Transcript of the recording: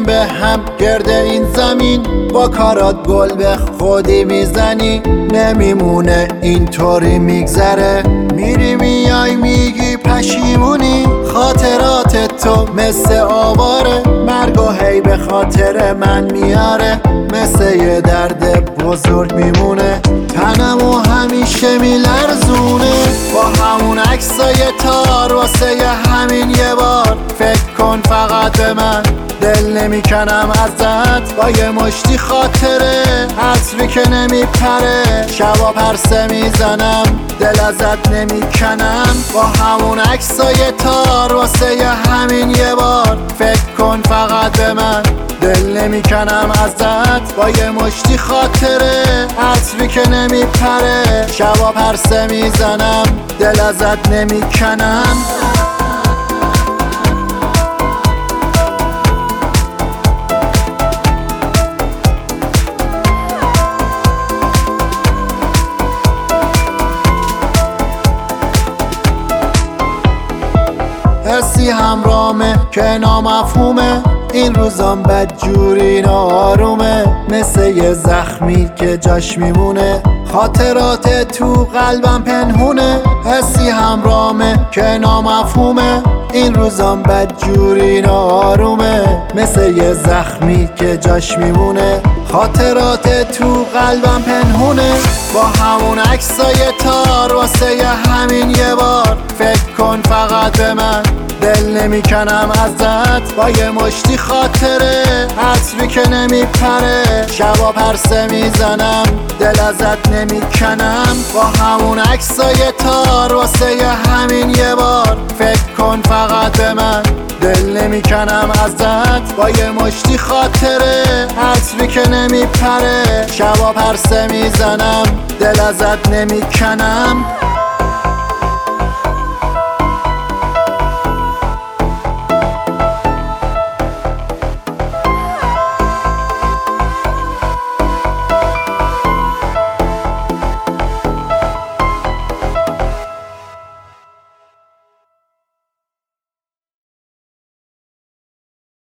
میریم به هم گرد این زمین، با کارات گل به خودی میزنی. نمیمونه اینطوری میگذره، میری میای میگی پشیمونی. خاطرات تو مثل آواره، مرگو هی به خاطر من میاره. مثل یه درد بزرگ میمونه، تنمو همیشه میلرزونه. با همون عکسای تار واسه همین یه بار فکر کن فقط به من، دل نمیکنم ازت. با یه مشتی خاطره عطری که نمیپره، شبا پرسه میزنم دل ازت نمیکنم. با همون عکسای تار واسه همین یه بار فکر کن فقط به من، دل نمیکنم ازت. با یه مشتی خاطره عطری که نمیپره، شبا پرسه میزنم دل ازت نمیکنم. حسی همرامه که نامفهومه، این روزام بدجوری ناآرومه. مثل یه زخمی که جاش میمونه، خاطرات تو قلبم پنهونه. حسی همرامه که نامفهومه، این روزام بدجوری ناآرومه. مثل یه زخمی که جاش میمونه، خاطرات تو قلبم پنهونه. با همون عکسای تار واسه همین یه بار فکر کن فقط به من، دل نمیکنم ازت. با یه مشتی خاطره عطری که نمیپره، شبا پرسه میزنم دل ازت نمیکنم. با همون عکسای تار واسه همین یه بار فکر کن فقط به من، دل نمیکنم ازت. با یه مشتی خاطره عطری که نمیپره، شبا پرسه میزنم دل ازت نمیکنم.